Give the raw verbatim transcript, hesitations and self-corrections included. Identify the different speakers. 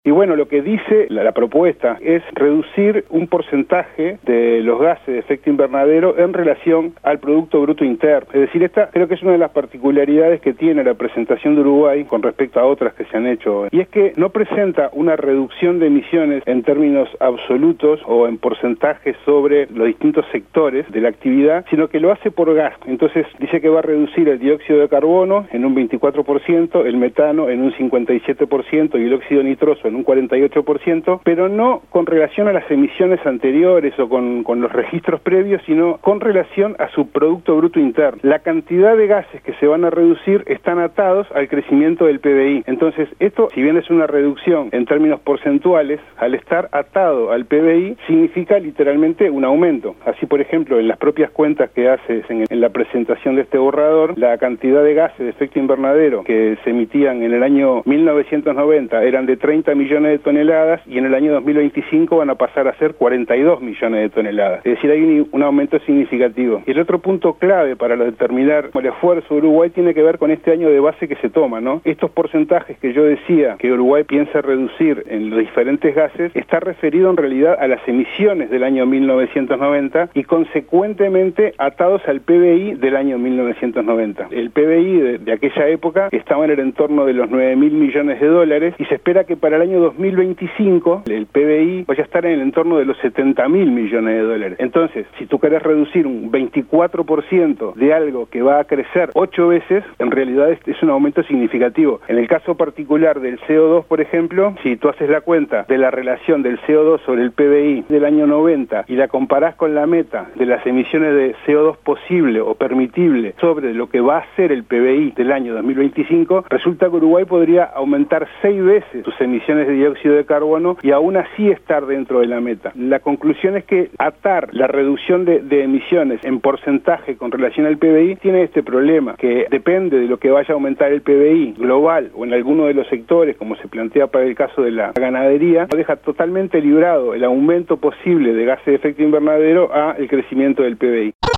Speaker 1: Y bueno, lo que dice la, la propuesta es reducir un porcentaje de los gases de efecto invernadero en relación al Producto Bruto Interno. Es decir, esta creo que es una de las particularidades que tiene la presentación de Uruguay con respecto a otras que se han hecho. Y es que no presenta una reducción de emisiones en términos absolutos o en porcentajes sobre los distintos sectores de la actividad, sino que lo hace por gas. Entonces dice que va a reducir el dióxido de carbono en un veinticuatro por ciento, el metano en un cincuenta y siete por ciento y el óxido nitroso en un cuarenta y ocho por ciento, pero no con relación a las emisiones anteriores o con, con los registros previos, sino con relación a su Producto Bruto Interno. La cantidad de gases que se van a reducir están atados al crecimiento del P B I. Entonces, esto, si bien es una reducción en términos porcentuales, al estar atado al P B I, significa literalmente un aumento. Así, por ejemplo, en las propias cuentas que haces en, en la presentación de este borrador, la cantidad de gases de efecto invernadero que se emitían en el año mil novecientos noventa eran de treinta millones de toneladas y en el año dos mil veinticinco van a pasar a ser cuarenta y dos millones de toneladas. Es decir, hay un, un aumento significativo. Y el otro punto clave para determinar el esfuerzo de Uruguay tiene que ver con este año de base que se toma, ¿no? Estos porcentajes que yo decía que Uruguay piensa reducir en los diferentes gases está referido en realidad a las emisiones del año mil novecientos noventa y consecuentemente atados al P B I del año mil novecientos noventa. El P B I de, de aquella época estaba en el entorno de los nueve mil millones de dólares y se espera que para el año dos mil veinticinco el P B I vaya a estar en el entorno de los setenta mil millones de dólares. Entonces, si tú querés reducir un veinticuatro por ciento de algo que va a crecer ocho veces, en realidad es, es un aumento significativo. En el caso particular del C O dos, por ejemplo, si tú haces la cuenta de la relación del C O dos sobre el P B I del año noventa y la comparás con la meta de las emisiones de C O dos posible o permitible sobre lo que va a ser el P B I del año dos mil veinticinco, resulta que Uruguay podría aumentar seis veces sus emisiones de dióxido de carbono y aún así estar dentro de la meta. La conclusión es que atar la reducción de, de emisiones en porcentaje con relación al P B I tiene este problema, que depende de lo que vaya a aumentar el P B I global o en alguno de los sectores, como se plantea para el caso de la ganadería, deja totalmente librado el aumento posible de gases de efecto invernadero a el crecimiento del P B I.